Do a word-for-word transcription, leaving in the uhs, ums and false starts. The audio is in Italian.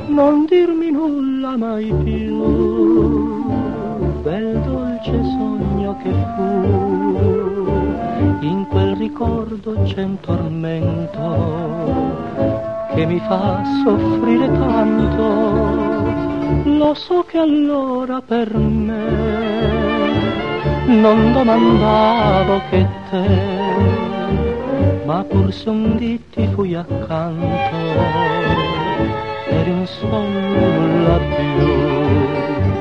non dirmi nulla mai più del dolce sogno che fu. In quel ricordo c'è un tormento che mi fa soffrire tanto. Lo so che allora per me non domandavo che te, ma pur se un dì ti fui accanto, eri un sol nulla più.